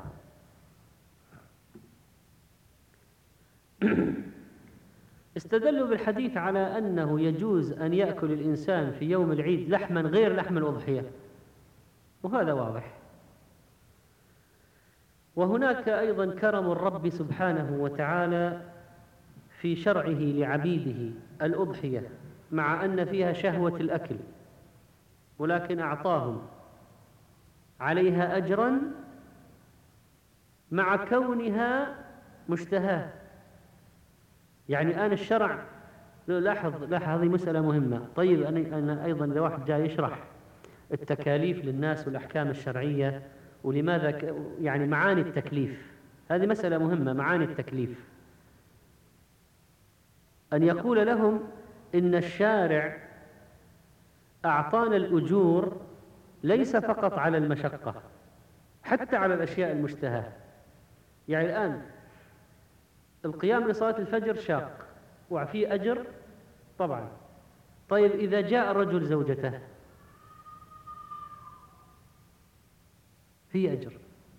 استدلوا بالحديث على أنه يجوز أن يأكل الإنسان في يوم العيد لحما غير لحم الأضحية، وهذا واضح. وهناك أيضا كرم الرب سبحانه وتعالى في شرعه لعبيده الأضحية، مع أن فيها شهوة الأكل، ولكن أعطاهم عليها أجرا مع كونها مشتهاة. يعني الآن الشرع، لاحظ هذه مسألة مهمة. طيب أنا أيضا إذا واحد جاي يشرح التكاليف للناس والأحكام الشرعية ولماذا يعني معاني التكليف، هذه مسألة مهمة. معاني التكليف أن يقول لهم إن الشارع أعطانا الأجور ليس فقط على المشقة، حتى على الأشياء المشتهاة. يعني الآن القيام لصلاة الفجر شاق وفيه أجر طبعا. طيب إذا جاء الرجل زوجته فيه أجر،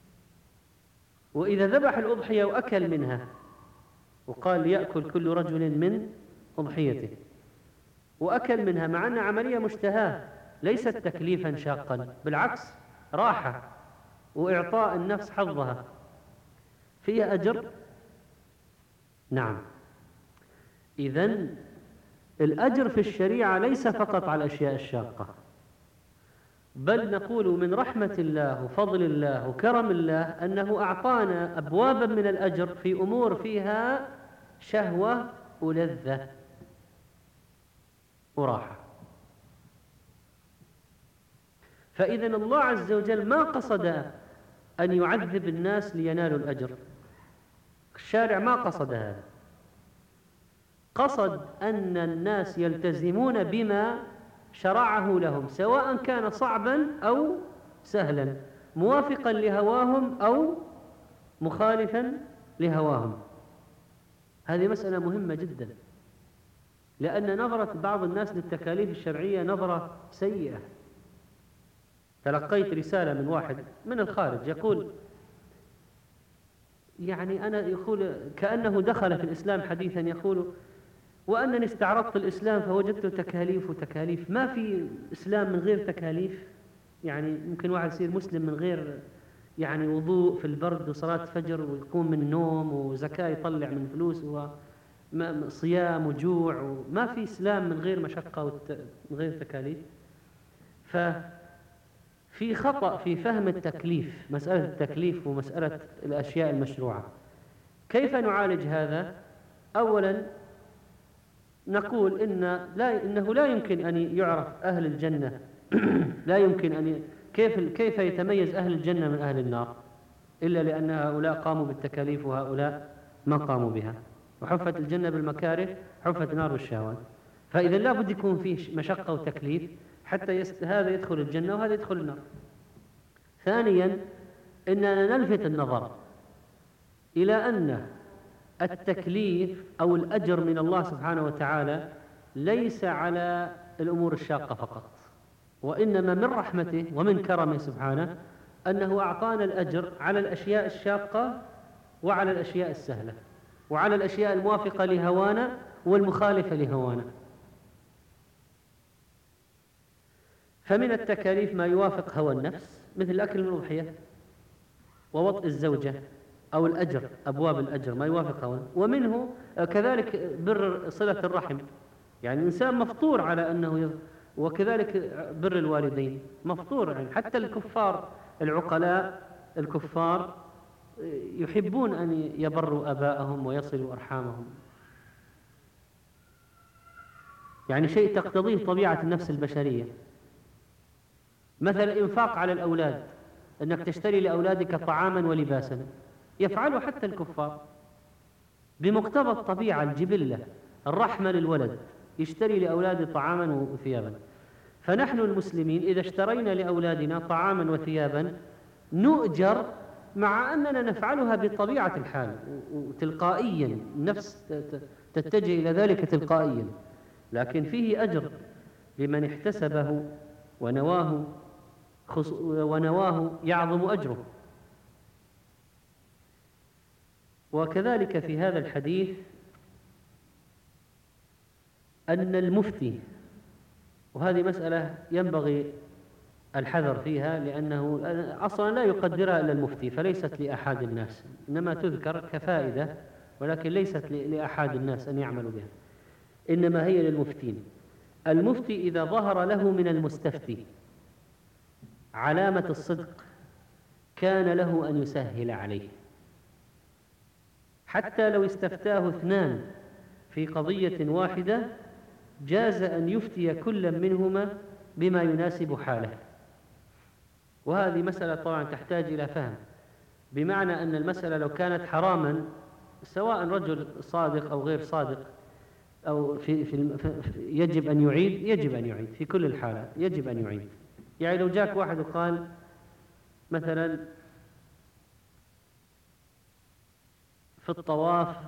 وإذا ذبح الأضحية وأكل منها وقال يأكل كل رجل من أضحيته وأكل منها، مع أن عملية مشتهاة ليست تكليفا شاقا، بالعكس راحة وإعطاء النفس حظها، فيها أجر. نعم. إذن الأجر في الشريعة ليس فقط على الأشياء الشاقة، بل نقول من رحمة الله وفضل الله وكرم الله أنه أعطانا أبوابا من الأجر في أمور فيها شهوة ولذة وراحة. فإذن الله عز وجل ما قصد أن يعذب الناس لينالوا الأجر، الشارع ما قصد هذا، قصد أن الناس يلتزمون بما شرعه لهم، سواء كان صعبا أو سهلا، موافقا لهواهم أو مخالفا لهواهم. هذه مسألة مهمة جدا، لأن نظرة بعض الناس للتكاليف الشرعية نظرة سيئة. تلقيت رسالة من واحد من الخارج يقول، يعني أنا يقول كأنه دخل في الإسلام حديثا، يقول وأنني استعرضت الإسلام فوجدت تكاليف وتكاليف، ما في إسلام من غير تكاليف. يعني ممكن واحد يصير مسلم من غير يعني وضوء في البرد وصلاة فجر ويقوم من النوم وزكاة يطلع من فلوس وصيام وجوع، وما في إسلام من غير مشقة ومن غير تكاليف. ففي خطأ في فهم التكليف، مسألة التكليف ومسألة الأشياء المشروعة. كيف نعالج هذا؟ أولا نقول إنه لا يمكن أن يعرف أهل الجنة لا يمكن أن كيف يتميز أهل الجنة من أهل النار إلا لأن هؤلاء قاموا بالتكاليف وهؤلاء ما قاموا بها. وحفت الجنة بالمكاره، حفت النار بالشهوات. فإذا لا بد يكون فيه مشقة وتكليف حتى هذا يدخل الجنة وهذا يدخل النار. ثانيا إننا نلفت النظر إلى أن التكليف أو الأجر من الله سبحانه وتعالى ليس على الأمور الشاقة فقط، وإنما من رحمته ومن كرمه سبحانه أنه أعطانا الأجر على الأشياء الشاقة وعلى الأشياء السهلة وعلى الأشياء الموافقة لهوانا والمخالفة لهوانا. فمن التكاليف ما يوافق هوى النفس مثل الأكل من الأضحية ووطء الزوجة، أو الأجر، أبواب الأجر ما يوافق هوى. ومنه كذلك بر صلة الرحم، يعني الإنسان مفطور على أنه وكذلك بر الوالدين مفطور. يعني حتى الكفار العقلاء الكفار يحبون أن يبروا آباءهم ويصلوا أرحامهم، يعني شيء تقتضيه طبيعة النفس البشرية. مثل الإنفاق على الأولاد، أنك تشتري لأولادك طعاما ولباسا، يفعله حتى الكفار بمقتضى الطبيعة الجبلة، الرحمة للولد، يشتري لأولاده طعاما وثيابا. فنحن المسلمين إذا اشترينا لأولادنا طعاما وثيابا نؤجر مع أننا نفعلها بطبيعة الحال وتلقائيا، النفس تتجه إلى ذلك تلقائيا، لكن فيه أجر لمن احتسبه ونواه يعظم أجره. وكذلك في هذا الحديث أن المفتي، وهذه مسألة ينبغي الحذر فيها، لأنه أصلا لا يقدرها إلا المفتي، فليست لأحد الناس، إنما تذكر كفائدة ولكن ليست لأحد الناس أن يعملوا بها، إنما هي للمفتين. المفتي إذا ظهر له من المستفتي علامة الصدق كان له أن يسهل عليه، حتى لو استفتاه اثنان في قضية واحدة جاز أن يفتي كل منهما بما يناسب حاله. وهذه مسألة طبعا تحتاج إلى فهم، بمعنى أن المسألة لو كانت حراما، سواء رجل صادق أو غير صادق، أو يجب أن يعيد في كل الحالات، يجب أن يعيد. يعني لو جاك واحد وقال مثلا في الطواف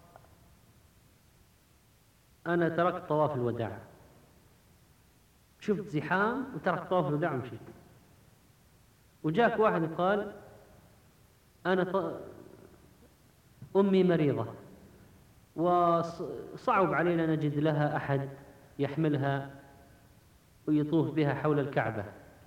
أنا تركت طواف الوداع، شفت زحام وتركت طواف الوداع ومشيت، وجاك واحد وقال أنا أمي مريضة وصعب علينا نجد لها أحد يحملها ويطوف بها حول الكعبة،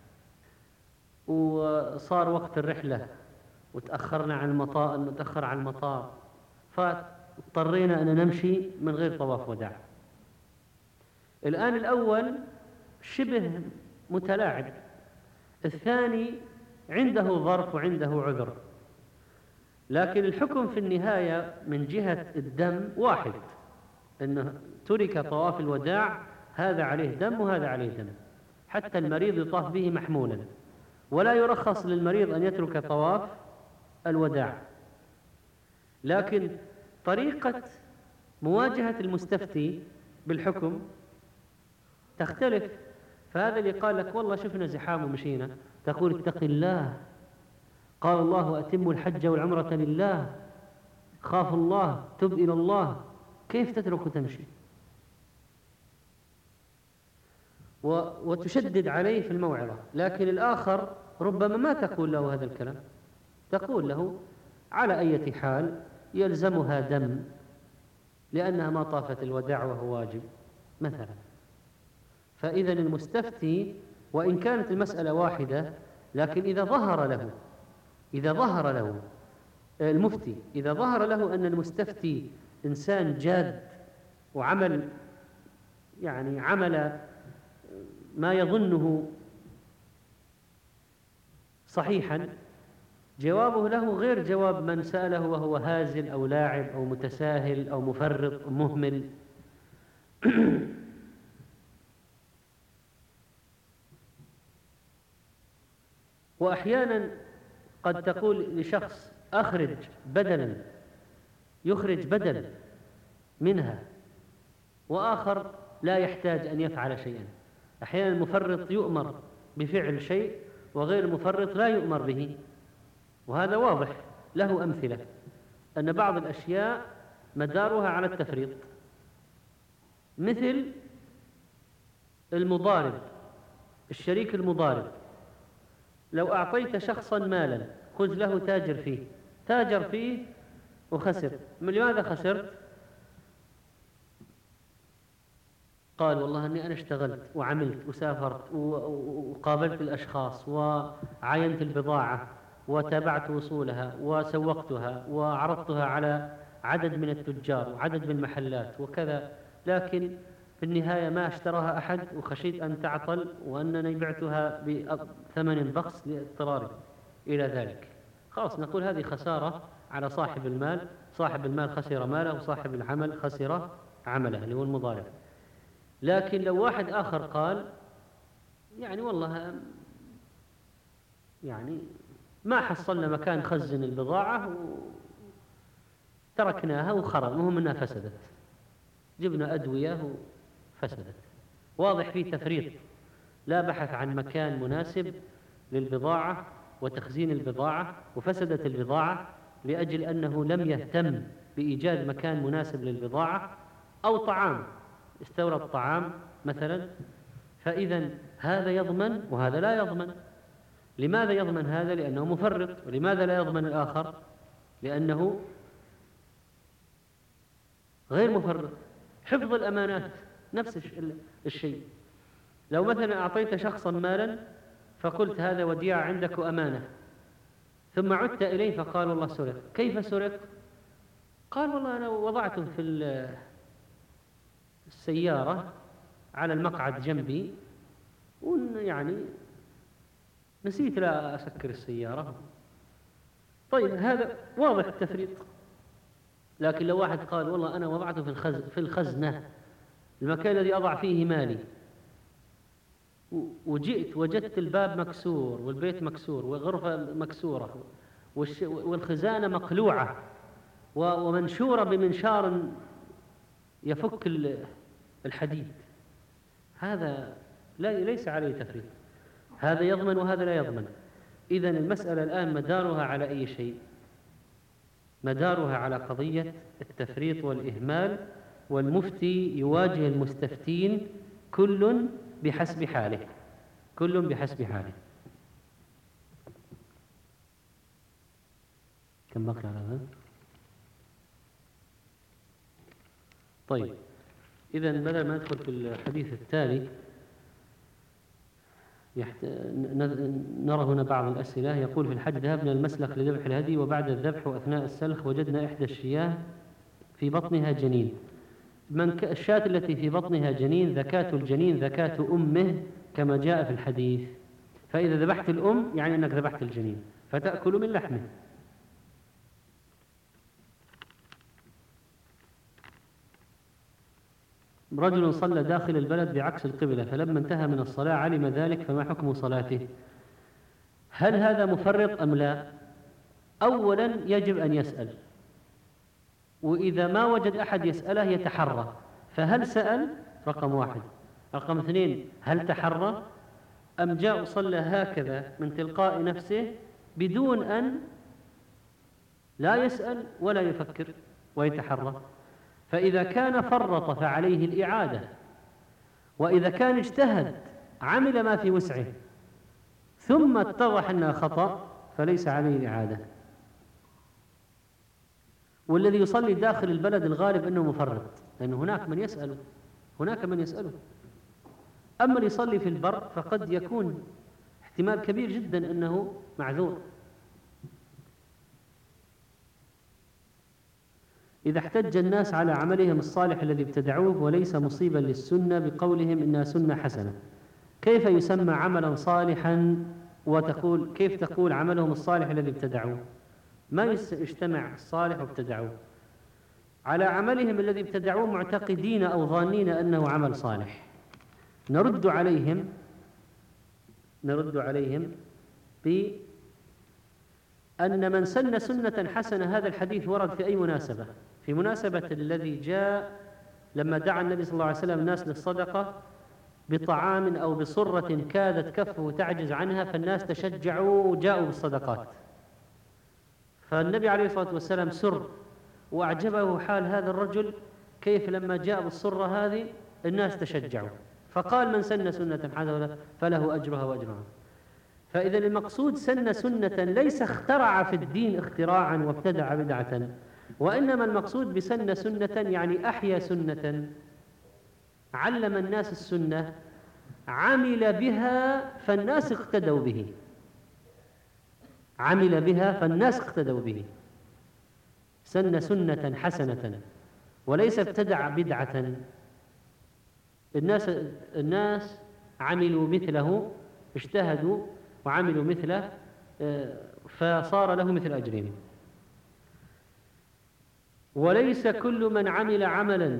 وصار وقت الرحلة وتأخرنا عن المطار، فاضطرينا أن نمشي من غير طواف وداع. الآن الأول شبه متلاعب، الثاني عنده ظرف وعنده عذر، لكن الحكم في النهاية من جهة الدم واحد، أنه ترك طواف الوداع، هذا عليه دم وهذا عليه دم، حتى المريض يطاف به محمولا، ولا يرخص للمريض أن يترك طواف الوداع. لكن طريقة مواجهة المستفتي بالحكم تختلف، فهذا اللي قال لك والله شفنا زحام ومشينا، تقول اتق الله، قال الله أتم الحج والعمرة لله، خاف الله، تب إلى الله، كيف تترك وتمشي؟ وتشدد عليه في الموعظة. لكن الآخر ربما ما تقول له هذا الكلام، تقول له على أي حال يلزمها دم لأنها ما طافت الوداع وهو واجب مثلا. فإذا المستفتي وإن كانت المسألة واحدة، لكن إذا ظهر له المفتي، إذا ظهر له أن المستفتي إنسان جاد وعمل عمل ما يظنه صحيحا، جوابه له غير جواب من سأله وهو هازل أو لاعب أو متساهل أو مفرط أو مهمل. وأحيانا قد تقول لشخص أخرج بدلا، يخرج بدل منها، وآخر لا يحتاج أن يفعل شيئا. أحيانا المفرط يؤمر بفعل شيء وغير المفرط لا يؤمر به، وهذا واضح له أمثلة، أن بعض الأشياء مدارها على التفريط، مثل المضارب، الشريك المضارب، لو أعطيت شخصا مالا خذ له تاجر فيه وخسر، لماذا خسرت؟ قال والله أني أنا اشتغلت وعملت وسافرت وقابلت الأشخاص وعاينت البضاعة وتابعت وصولها وسوقتها وعرضتها على عدد من التجار وعدد من المحلات وكذا، لكن في النهاية ما اشتراها أحد، وخشيت أن تعطل وأنني بعتها بثمن بخس لاضطراري إلى ذلك. خلاص نقول هذه خسارة على صاحب المال، صاحب المال خسر ماله وصاحب العمل خسر عمله اللي هو المضارب. لكن لو واحد آخر قال والله ما حصلنا مكان نخزن البضاعة وتركناها وخرب، المهم أنها فسدت، جبنا أدوية وفسدت، واضح فيه تفريط، لا بحث عن مكان مناسب للبضاعة وتخزين البضاعة، وفسدت البضاعة لأجل أنه لم يهتم بإيجاد مكان مناسب للبضاعة، أو طعام استورد طعام مثلا، فإذا هذا يضمن وهذا لا يضمن. لماذا يضمن هذا؟ لأنه مفرط. ولماذا لا يضمن الآخر؟ لأنه غير مفرط. حفظ الأمانات نفس الشيء. لو مثلا أعطيت شخصا مالا فقلت هذا وديعة عندك وأمانة، ثم عدت إليه فقال والله سرق. كيف سرق؟ قال والله أنا وضعته في السيارة على المقعد جنبي، ويعني نسيت لا أسكر السيارة. طيب هذا واضح التفريط. لكن لو واحد قال والله أنا وضعته في الخزنة، المكان الذي أضع فيه مالي، وجئت وجدت الباب مكسور والبيت مكسور والغرفة مكسورة والخزانة مقلوعة ومنشورة بمنشار يفك الحديد، هذا ليس عليه تفريط. هذا يضمن وهذا لا يضمن. إذن المسألة الآن مدارها على أي شيء؟ مدارها على قضية التفريط والإهمال، والمفتي يواجه المستفتين كل بحسب حاله، كل بحسب حاله. كم بقي على هذا؟ طيب إذن بدل ما ندخل في الحديث التالي نرى هنا بعض الأسئلة. يقول في الحج ذهبنا المسلخ لذبح الهدي، وبعد الذبح وأثناء السلخ وجدنا إحدى الشياه في بطنها جنين. الشاة التي في بطنها جنين ذكاة الجنين ذكاة أمه كما جاء في الحديث، فإذا ذبحت الأم يعني أنك ذبحت الجنين فتأكل من لحمه. رجل صلى داخل البلد بعكس القبلة، فلما انتهى من الصلاة علم ذلك، فما حكم صلاته؟ هل هذا مفرط أم لا؟ أولا يجب أن يسأل، وإذا ما وجد أحد يسأله يتحرى. فهل سأل؟ رقم واحد. رقم اثنين، هل تحرى أم جاء وصلى هكذا من تلقاء نفسه بدون أن لا يسأل ولا يفكر ويتحرى؟ فإذا كان فرط فعليه الإعادة، وإذا كان اجتهد عمل ما في وسعه ثم اتضح أنها خطأ فليس عليه الإعادة. والذي يصلي داخل البلد الغالب أنه مفرط، لأنه هناك من يسأله. أما اللي يصلي في البر فقد يكون احتمال كبير جدا أنه معذور. إذا احتج الناس على عملهم الصالح الذي ابتدعوه وليس مصيبا للسنة بقولهم إنها سنة حسنة، كيف يسمى عملا صالحا؟ كيف تقول عملهم الصالح الذي ابتدعوه؟ ما يجتمع الصالح وابتدعوه على عملهم الذي ابتدعوه معتقدين أو ظانين أنه عمل صالح. نرد عليهم بأن من سن سنة حسنة، هذا الحديث ورد في أي مناسبة؟ في مناسبة الذي جاء لما دعا النبي صلى الله عليه وسلم الناس للصدقة بطعام أو بصرة كادت كفه تعجز عنها، فالناس تشجعوا وجاءوا بالصدقات. فالنبي عليه الصلاة والسلام سر وأعجبه حال هذا الرجل، كيف لما جاء بالصرة هذه الناس تشجعوا، فقال من سن سنة حسنة فله أجرها وأجرها. فإذا المقصود سن سنة ليس اخترع في الدين اختراعا وابتدع بدعة، وإنما المقصود بسن سنة يعني أحيا سنة، علم الناس السنة، عمل بها فالناس اقتدوا به، عمل بها فالناس اقتدوا به. سن سنة حسنة وليس ابتدع بدعة. الناس عملوا مثله، اجتهدوا وعملوا مثله، فصار له مثل أجرهم. وليس كل من عمل عملا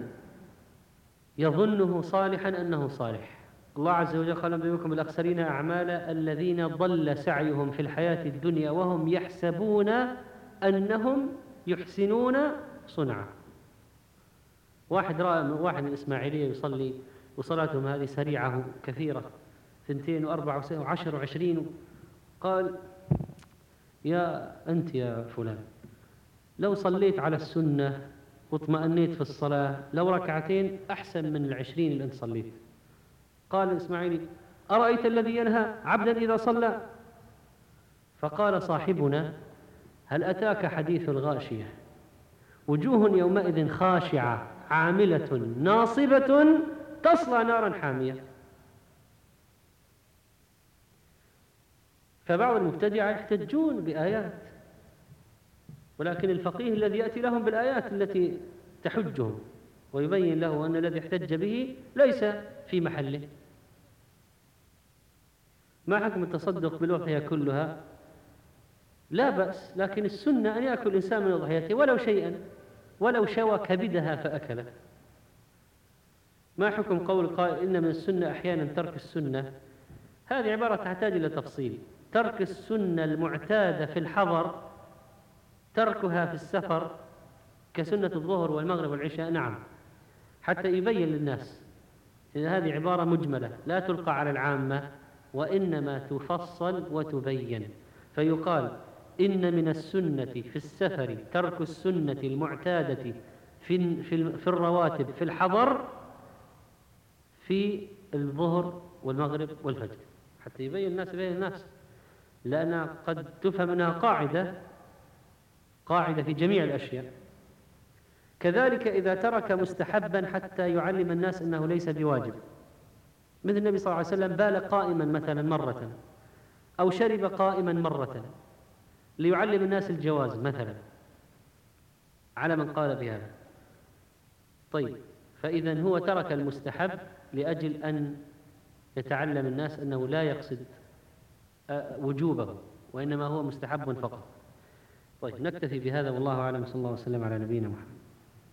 يظنه صالحا أنه صالح. الله عز وجل قال نبئكم الأخسرين أعمالا الذين ضل سعيهم في الحياة الدنيا وهم يحسبون أنهم يحسنون صنعا. واحد رأى واحد من الإسماعيلية يصلي وصلاتهم هذه سريعة كثيرة 2 و4 و10 و20، قال يا أنت يا فلان، لو صليت على السنة واطمأنيت في الصلاة لو ركعتين أحسن من 20 اللي أنت صليت. قال الإسماعيلي: أرأيت الذي ينهى عبدا إذا صلى؟ فقال صاحبنا: هل أتاك حديث الغاشية وجوه يومئذ خاشعة عاملة ناصبة تصلى نارا حامية. فبعض المبتدعة يحتجون بآيات، ولكن الفقيه الذي يأتي لهم بالآيات التي تحجهم ويبين له أن الذي احتج به ليس في محله. ما حكم التصدق بالأضحية كلها؟ لا بأس، لكن السنة أن يأكل الإنسان من أضحيته ولو شيئا، ولو شوى كبدها فأكله. ما حكم قول قائل إن من السنة أحيانا ترك السنة؟ هذه عبارة تحتاج إلى تفصيل. ترك السنة المعتادة في الحضر تركها في السفر كسنة الظهر والمغرب والعشاء نعم، حتى يبين للناس إن هذه عبارة مجملة لا تلقى على العامة، وإنما تفصل وتبين. فيقال إن من السنة في السفر ترك السنة المعتادة في الرواتب في الحضر في الظهر والمغرب والفجر، حتى يبين الناس لأن قد تفهم أنها قاعدة في جميع الأشياء. كذلك إذا ترك مستحبا حتى يعلم الناس أنه ليس بواجب، مثل النبي صلى الله عليه وسلم بال قائما مثلا مرة، أو شرب قائما مرة ليعلم الناس الجواز مثلا، على من قال بهذا. طيب، فإذا هو ترك المستحب لأجل أن يتعلم الناس أنه لا يقصد وجوبه، وإنما هو مستحب فقط. طيب، نكتفي بهذا والله أعلم، صلى الله وسلم على نبينا محمد.